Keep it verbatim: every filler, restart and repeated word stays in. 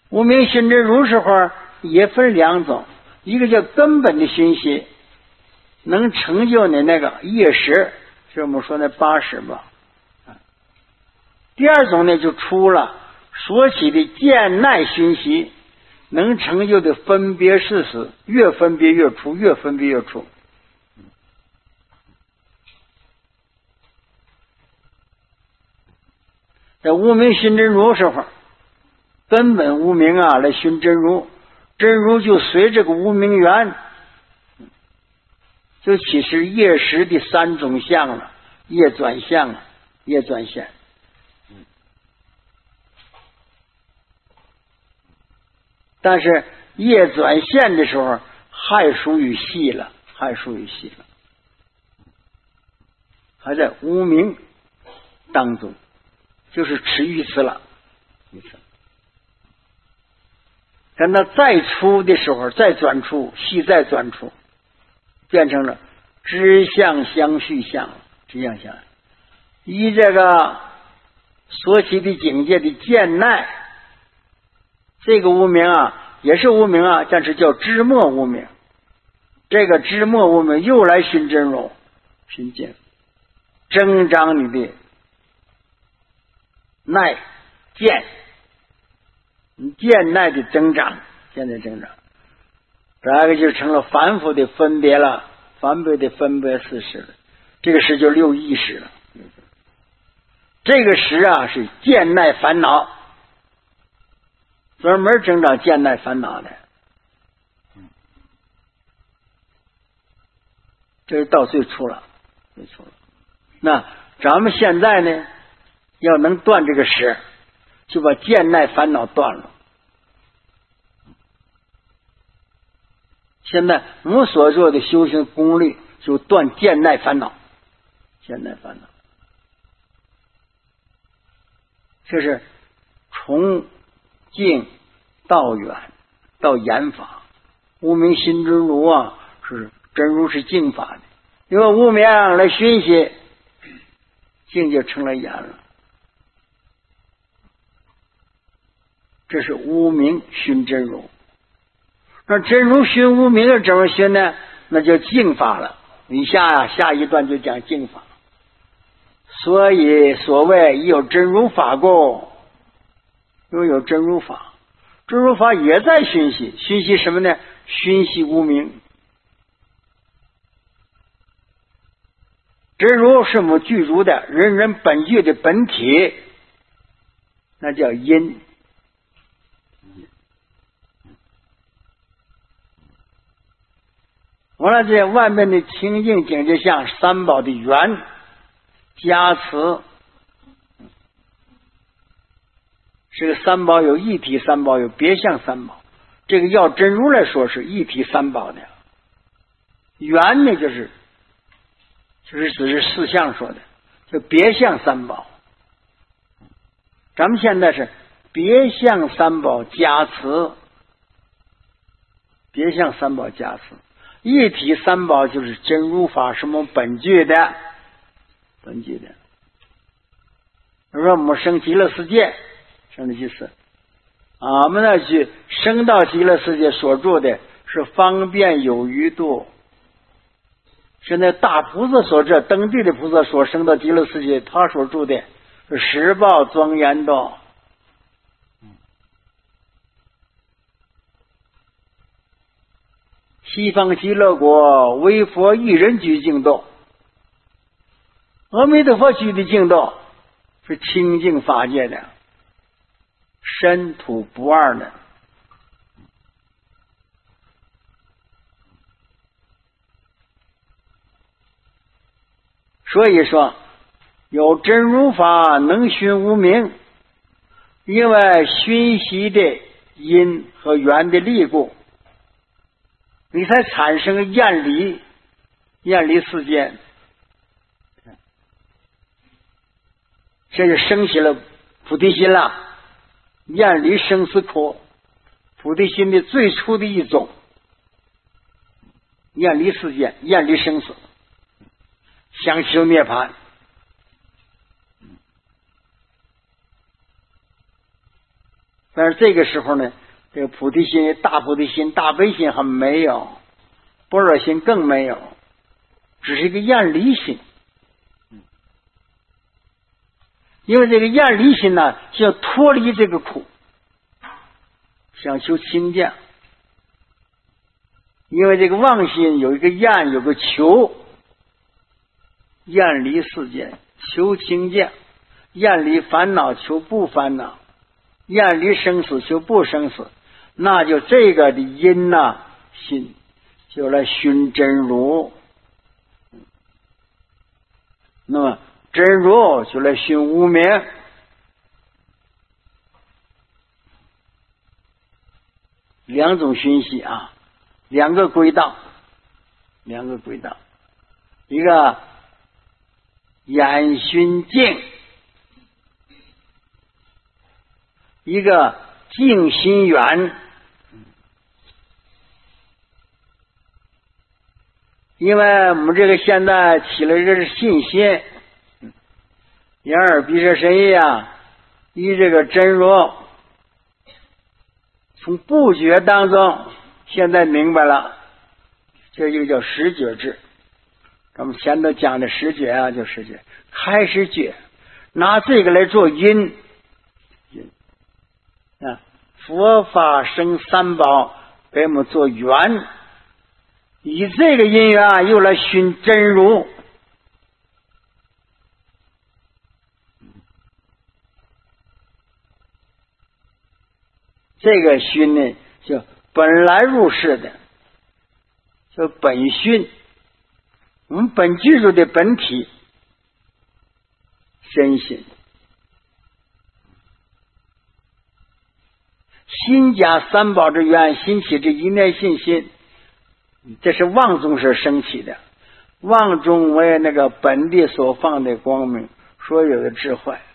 无明心真如时候也分两种，一个叫根本的熏习，能成就你那个业识，是我们说那八识吧。第二种呢，就出了所起的见耐熏习，能成就的分别事实，越分别越出，越分别越出。在无明熏真如时候，根本无明啊来熏真如，真如就随这个无明缘，就起是业识的三种相了，业转相了，业转现。但是业转现的时候，还属于细了，还属于细了，还在无明当中，就是持一次了，一次。等到再出的时候，再转出，细再转出，变成了知相相续相，知相相依这个所起的境界的见耐，这个无明啊也是无明啊，但是叫知末无明。这个知末无明又来熏真如，熏见增长你的耐见，见耐的增长，见的增长，这个就成了反复的分别了，反复的分别四识了。这个识就六意识了。这个识啊是见耐烦恼，专门增长见耐烦恼的。这是到最初了，最初了。那咱们现在呢，要能断这个识，就把见耐烦恼断了。现在我们所做的修行功力，就断见耐烦恼，见耐烦恼，这是从静到远到严法。无明心真如啊，是真如是静法的，因为无明来熏习，静就成了严了。这是无明熏真如。那真如熏无明是怎么熏呢？那叫净法了。以下啊，下一段就讲净法。所以所谓有真如法过，又有真如法，真如法也在熏习，熏习什么呢？熏习无明。真如是我们具足的人人本具的本体，那叫因。完了，这外面的清净境界像三宝的缘加持，这个三宝有一体三宝，有别相三宝。这个要真如来说是一体三宝的，缘呢就是就是只是四相说的，就别相三宝。咱们现在是别相三宝加持，别相三宝加持。一体三宝就是真如法，什么本具的，本具的。比如说我们生极乐世界，生的就是啊，我们那去生到极乐世界所住的是方便有余度。现在大菩萨所住，登地的菩萨所生到极乐世界，他所住的是十报庄严道。西方极乐国为佛一人居净土，阿弥陀佛居的净土是清净法界的，身土不二的。所以说有真如法能熏无明，因为熏习的因和缘的力故，你才产生厌离，厌离世间，这就升起了菩提心了。厌离生死苦，菩提心的最初的一种，厌离世间，厌离生死，想求涅槃。但是这个时候呢， 这个菩提心、大菩提心、大悲心还没有，般若心更没有，只是一个厌离心。因为这个厌离心呢，是要脱离这个苦，想求清净。因为这个妄心有一个厌，有个求，厌离世界，求清净；厌离烦恼，求不烦恼；厌离生死，求不生死。那就这个的因呐、啊，心就来寻真如。那么真如就来寻无明。两种熏习啊，两个轨道，两个轨道，一个眼熏净，一个静心远。因为我们这个现在起了这是信心，眼耳鼻舌身意啊，依这个真如，从不觉当中现在明白了，这就叫实觉智。咱们前头讲的实觉啊，就实觉，开始觉，拿这个来做因，因啊，佛法生三宝给我们做缘，以这个因缘啊，又来寻真如。这个熏呢，就本来入世的，叫本熏。我们本具足的本体身心，心加三宝之缘，心起这一念信心，这是妄中是升起的。妄中为那个本地所放的光明，所有的智慧。